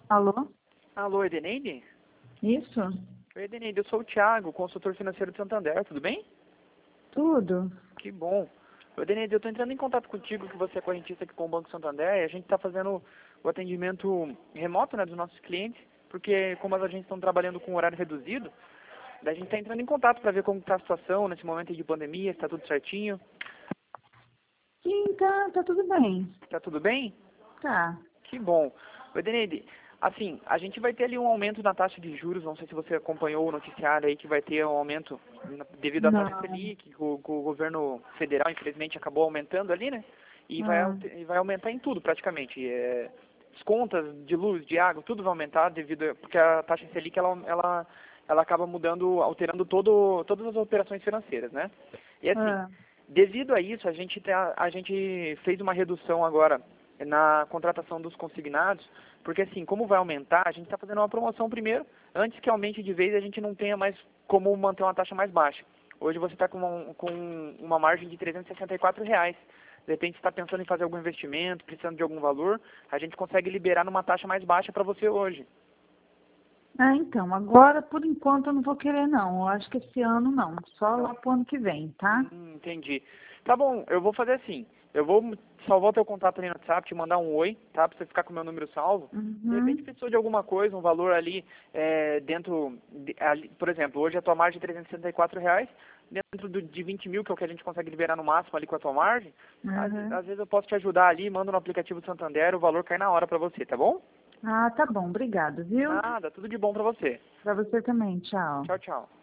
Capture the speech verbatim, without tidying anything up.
Alô? Alô, Edeneide? Isso? Oi, Edeneide, eu sou o Thiago, consultor financeiro de Santander, tudo bem? Tudo? Que bom. Oi, Edeneide, eu estou entrando em contato contigo, que você é correntista aqui com o Banco Santander, e a gente está fazendo o atendimento remoto, né, dos nossos clientes, porque como as agências estão trabalhando com horário reduzido, daí a gente está entrando em contato para ver como está a situação nesse momento aí de pandemia, se está tudo certinho. Sim, tá, tá tudo bem. Tá tudo bem? Tá. Que bom. Oi, Edeneide, assim, a gente vai ter ali um aumento na taxa de juros, não sei se você acompanhou o noticiário aí, que vai ter um aumento na- devido à taxa Não. Selic, que o, que o governo federal, infelizmente, acabou aumentando ali, né? E vai, Ah, alte- e vai aumentar em tudo, praticamente. É, as contas de luz, de água, tudo vai aumentar devido a, porque a taxa Selic, ela, ela, ela acaba mudando, alterando todo, todas as operações financeiras, né? E assim, ah. devido a isso, a gente, tá, a gente fez uma redução agora na contratação dos consignados, porque assim, como vai aumentar, a gente está fazendo uma promoção primeiro, antes que aumente de vez, a gente não tenha mais como manter uma taxa mais baixa. Hoje você está com, uma- com uma margem de trezentos e sessenta e quatro reais. De repente você está pensando em fazer algum investimento, precisando de algum valor, a gente consegue liberar numa taxa mais baixa para você hoje. Ah, então, agora por enquanto eu não vou querer não. Eu acho que esse ano não. Só Não. lá pro ano que vem, tá? Hum, entendi. Tá bom, eu vou fazer assim. Eu vou salvar o teu contato ali no WhatsApp, te mandar um oi, tá? Pra você ficar com o meu número salvo. De repente Uhum. precisou de alguma coisa, um valor ali é, dentro, de- ali, por exemplo, hoje a tua margem é trezentos e sessenta e quatro reais, dentro do, de vinte mil, que é o que a gente consegue liberar no máximo ali com a tua margem, às, Uhum. às vezes eu posso te ajudar ali, mando no aplicativo do Santander, o valor cai na hora pra você, tá bom? Ah, tá bom. Obrigado, viu? Nada, tudo de bom pra você. Pra você também. Tchau. Tchau, tchau.